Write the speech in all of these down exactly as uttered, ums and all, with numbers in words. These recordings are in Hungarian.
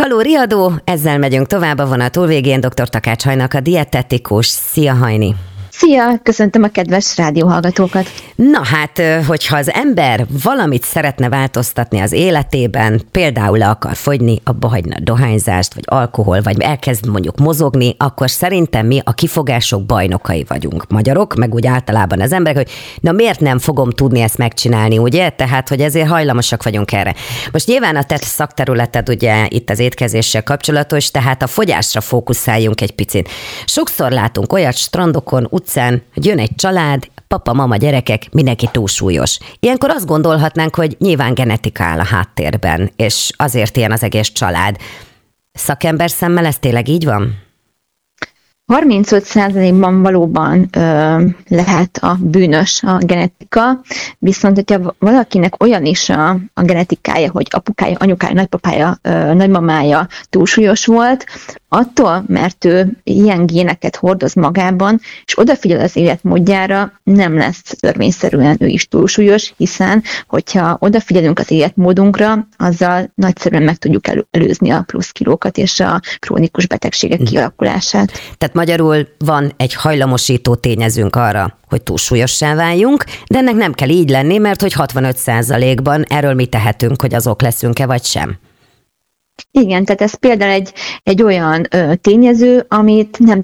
Kalóriadó, ezzel megyünk tovább a vonat túlvégén. doktor Takács Hajnak, a dietetikus. Szia, Hajni! Szia! Köszöntöm a kedves rádióhallgatókat! Na hát, hogyha az ember valamit szeretne változtatni az életében, például le akar fogyni, abba hagyna dohányzást, vagy alkohol, vagy elkezd mondjuk mozogni, akkor szerintem mi a kifogások bajnokai vagyunk, magyarok, meg úgy általában az emberek, hogy na miért nem fogom tudni ezt megcsinálni, ugye? Tehát, hogy ezért hajlamosak vagyunk erre. Most nyilván a te szakterületed ugye itt az étkezéssel kapcsolatos, tehát a fogyásra fókuszáljunk egy picit. Sokszor látunk olyat strandokon, utcán, hogy jön egy család, papa, mama, gyerekek, mindenki túlsúlyos. Ilyenkor azt gondolhatnánk, hogy nyilván genetika áll a háttérben, és azért ilyen az egész család. Szakember szemmel ez tényleg így van? harmincöt százalékban valóban ö, lehet a bűnös a genetika, viszont hogyha valakinek olyan is a, a genetikája, hogy apukája, anyukája, nagypapája, ö, nagymamája túlsúlyos volt, attól, mert ő ilyen géneket hordoz magában, és odafigyel az életmódjára, nem lesz törvényszerűen ő is túlsúlyos, hiszen hogyha odafigyelünk az életmódunkra, azzal nagyszerűen meg tudjuk elő, előzni a plusz kilókat és a krónikus betegségek kialakulását. Tehát magyarul van egy hajlamosító tényezőnk arra, hogy túlsúlyossá váljunk, de ennek nem kell így lenni, mert hogy hatvanöt százalékban erről mi tehetünk, hogy azok leszünk-e vagy sem. Igen, tehát ez például egy, egy olyan ö, tényező, amit nem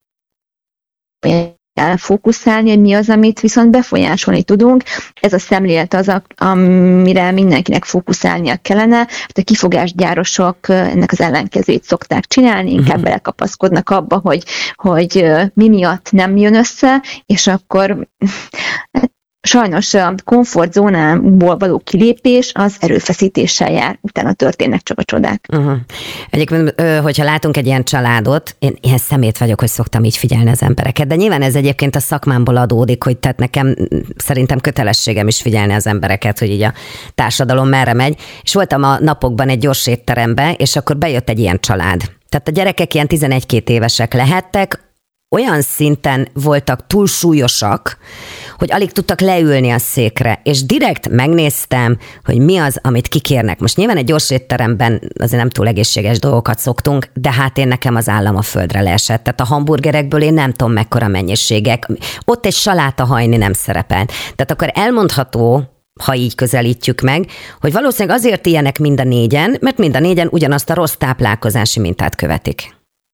kell fókuszálni, hogy mi az, amit viszont befolyásolni tudunk. Ez a szemlélet az, amire mindenkinek fókuszálnia kellene. Hát a kifogásgyárosok ennek az ellenkezőjét szokták csinálni, inkább uh-huh. belekapaszkodnak abba, hogy, hogy mi miatt nem jön össze, és akkor sajnos a komfortzónából való kilépés az erőfeszítéssel jár, utána történnek csak a csodák. Uh-huh. Egyébként, hogyha látunk egy ilyen családot, én ilyen szemét vagyok, hogy szoktam így figyelni az embereket, de nyilván ez egyébként a szakmámból adódik, hogy tehát nekem szerintem kötelességem is figyelni az embereket, hogy így a társadalom merre megy. És voltam a napokban egy gyors étterembe, és akkor bejött egy ilyen család. Tehát a gyerekek ilyen tizenegy-két évesek lehettek, olyan szinten voltak túlsúlyosak, hogy alig tudtak leülni a székre, és direkt megnéztem, hogy mi az, amit kikérnek. Most nyilván egy gyors étteremben azért nem túl egészséges dolgokat szoktunk, de hát én nekem az állam a földre leesett. Tehát a hamburgerekből én nem tudom mekkora mennyiségek. Ott egy salátahajni nem szerepelt. Tehát akkor elmondható, ha így közelítjük meg, hogy valószínűleg azért ilyenek mind a négyen, mert mind a négyen ugyanazt a rossz táplálkozási mintát követik.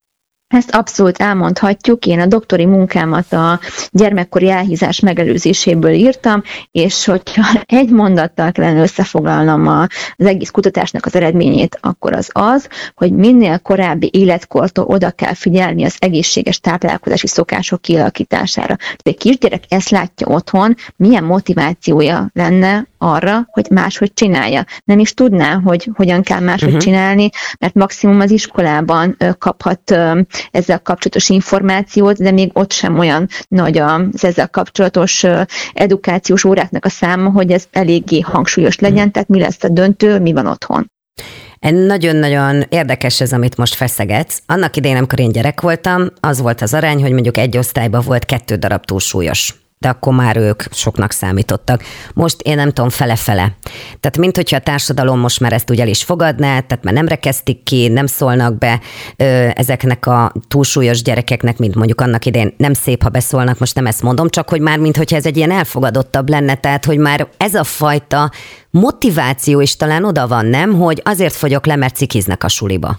Ezt abszolút elmondhatjuk. Én a doktori munkámat a gyermekkori elhízás megelőzéséből írtam, és hogyha egy mondattal kellene összefoglalnom az egész kutatásnak az eredményét, akkor az az, hogy minél korábbi életkortól oda kell figyelni az egészséges táplálkozási szokások kialakítására. De egy kisgyerek ezt látja otthon, milyen motivációja lenne arra, hogy máshogy csinálja. Nem is tudná, hogy hogyan kell máshogy uh-huh. csinálni, mert maximum az iskolában kaphat ezzel kapcsolatos információt, de még ott sem olyan nagy az ezzel kapcsolatos edukációs óráknak a száma, hogy ez eléggé hangsúlyos legyen, tehát mi lesz a döntő, mi van otthon. Nagyon-nagyon érdekes ez, amit most feszegetsz. Annak idején, amikor én gyerek voltam, az volt az arány, hogy mondjuk egy osztályban volt kettő darab túlsúlyos. De akkor már ők soknak számítottak. Most én nem tudom, fele-fele. Tehát mint hogyha a társadalom most már ezt úgy el is fogadná, tehát már nem rekeztik ki, nem szólnak be ö, ezeknek a túlsúlyos gyerekeknek, mint mondjuk annak idején nem szép, ha beszólnak, most nem ezt mondom, csak hogy már mint hogyha ez egy ilyen elfogadottabb lenne, tehát hogy már ez a fajta motiváció is talán oda van, nem? Hogy azért fogyok le, mert cikiznek a suliba.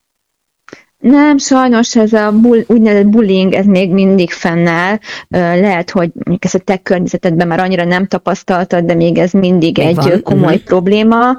Nem, sajnos ez a bull, úgynevezett bullying, ez még mindig fennáll. Lehet, hogy ezt a te környezetedben már annyira nem tapasztaltad, de még ez mindig még egy van. komoly uh-huh. probléma.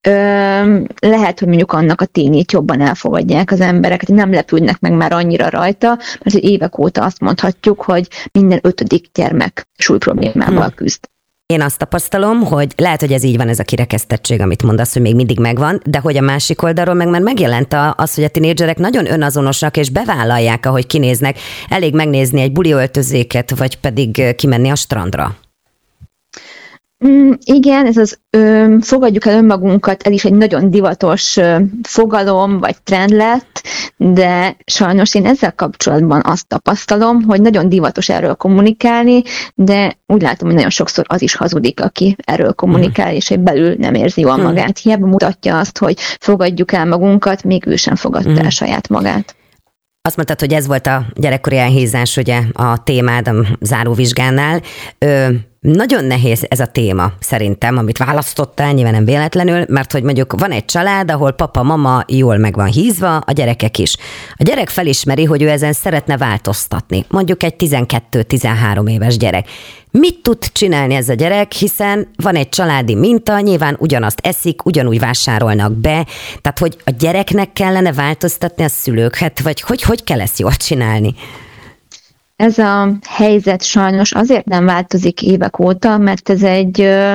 Lehet, hogy mondjuk annak a tényét jobban elfogadják az emberek, hogy nem lepődnek meg már annyira rajta, mert évek óta azt mondhatjuk, hogy minden ötödik gyermek súlyproblémával uh-huh. küzd. Én azt tapasztalom, hogy lehet, hogy ez így van, ez a kirekesztettség, amit mondasz, hogy még mindig megvan, de hogy a másik oldalról meg már megjelent az, hogy a tinédzserek nagyon önazonosak, és bevállalják, ahogy kinéznek. Elég megnézni egy buli öltözéket, vagy pedig kimenni a strandra. Mm, igen, ez az ö, fogadjuk el önmagunkat, ez is egy nagyon divatos ö, fogalom, vagy trend lett, de sajnos én ezzel kapcsolatban azt tapasztalom, hogy nagyon divatos erről kommunikálni, de úgy látom, hogy nagyon sokszor az is hazudik, aki erről kommunikál, és egy belül nem érzi jól magát. Hiába mutatja azt, hogy fogadjuk el magunkat, még ő sem fogadta el saját magát. Azt mondtad, hogy ez volt a gyerekkori elhízás, ugye a témád a záróvizsgánál. Ö, nagyon nehéz ez a téma szerintem, amit választottál, nyilván nem véletlenül, mert hogy mondjuk van egy család, ahol papa, mama jól meg van hízva, a gyerekek is. A gyerek felismeri, hogy ő ezen szeretne változtatni. Mondjuk egy tizenkettő-tizenhárom éves gyerek. Mit tud csinálni ez a gyerek, hiszen van egy családi minta, nyilván ugyanazt eszik, ugyanúgy vásárolnak be, tehát hogy a gyereknek kellene változtatni a szülőket, vagy hogy, hogy kell ezt jól csinálni? Ez a helyzet sajnos azért nem változik évek óta, mert ez egy ö,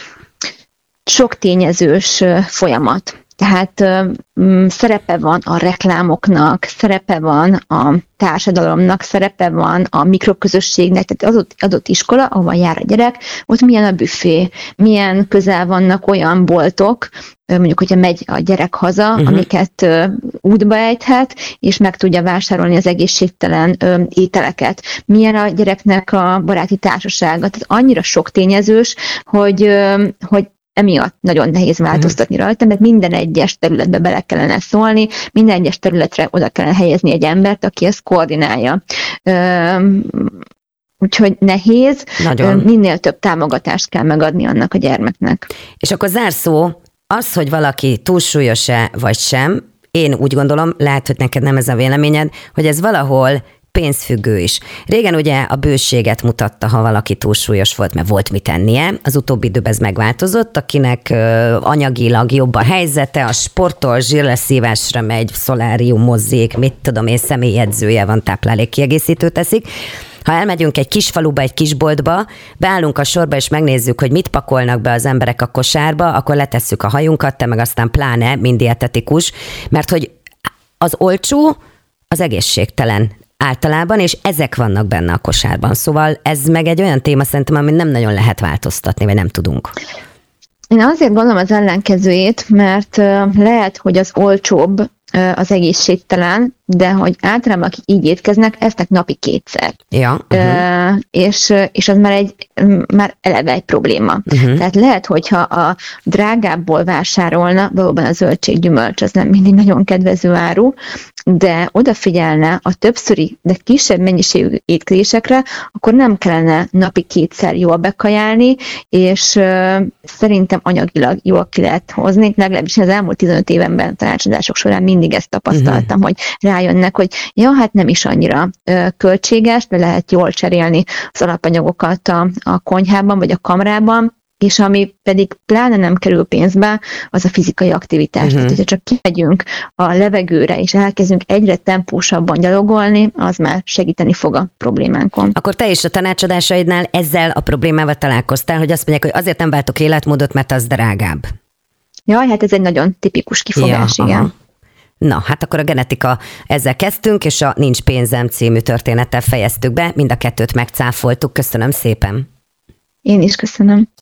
sok tényezős ö, folyamat. Tehát ö, m, szerepe van a reklámoknak, szerepe van a társadalomnak, szerepe van a mikroközösségnek, tehát adott, adott iskola, ahova jár a gyerek, ott milyen a büfé, milyen közel vannak olyan boltok, mondjuk, hogyha megy a gyerek haza, uh-huh. amiket ö, útba ejthet, és meg tudja vásárolni az egészségtelen ö, ételeket. Milyen a gyereknek a baráti társasága. Tehát annyira sok tényezős, hogy, ö, hogy emiatt nagyon nehéz változtatni uh-huh. rajta, mert minden egyes területbe bele kellene szólni, minden egyes területre oda kellene helyezni egy embert, aki ezt koordinálja. Ö, Úgyhogy nehéz, nagyon. Minél több támogatást kell megadni annak a gyermeknek. És akkor zárszó, az, hogy valaki túlsúlyos-e vagy sem, én úgy gondolom, lehet, hogy neked nem ez a véleményed, hogy ez valahol pénzfüggő is. Régen ugye a bőséget mutatta, ha valaki túlsúlyos volt, mert volt mit ennie. Az utóbbi időben ez megváltozott, akinek uh, anyagilag jobb a helyzete, a sportol, zsírleszívásra megy, szolárium mozzék, mit tudom én, személyedzője van, táplálékkiegészítőt teszik. Ha elmegyünk egy kis faluba, egy kis boltba, beállunk a sorba, és megnézzük, hogy mit pakolnak be az emberek a kosárba, akkor letesszük a hajunkat, te meg aztán pláne, mind dietetikus, mert hogy az olcsó, az egészségtelen általában, és ezek vannak benne a kosárban. Szóval ez meg egy olyan téma szerintem, amit nem nagyon lehet változtatni, vagy nem tudunk. Én azért gondolom az ellenkezőjét, mert lehet, hogy az olcsóbb az egészségtelen, de hogy általában akik így étkeznek, esznek napi kétszer. Ja, uh-huh. és, és az már, egy, már eleve egy probléma. Uh-huh. Tehát lehet, hogyha a drágábból vásárolna, valóban a zöldséggyümölcs, az nem mindig nagyon kedvező áru, de odafigyelne a többszöri, de kisebb mennyiségű étkezésekre, akkor nem kellene napi kétszer jól bekajálni, és uh, szerintem anyagilag jól ki lehet hozni. Legalábbis az elmúlt tizenöt évenben tanácsadások során mindig ezt tapasztaltam, uh-huh. hogy rájönnek, hogy ja, hát nem is annyira uh, költséges, de lehet jól cserélni az alapanyagokat a, a konyhában, vagy a kamrában, és ami pedig pláne nem kerül pénzbe, az a fizikai aktivitás. Uh-huh. Tehát, hogyha csak kimegyünk a levegőre, és elkezdünk egyre tempósabban gyalogolni, az már segíteni fog a problémánkon. Akkor te is a tanácsadásaidnál ezzel a problémával találkoztál, hogy azt mondják, hogy azért nem váltok életmódot, mert az drágább. Jaj, hát ez egy nagyon tipikus kifogás, ja, igen. Aha. Na, hát akkor a genetika, ezzel kezdtünk, és a Nincs pénzem című történettel fejeztük be, mind a kettőt megcáfoltuk. Köszönöm szépen. Én is köszönöm.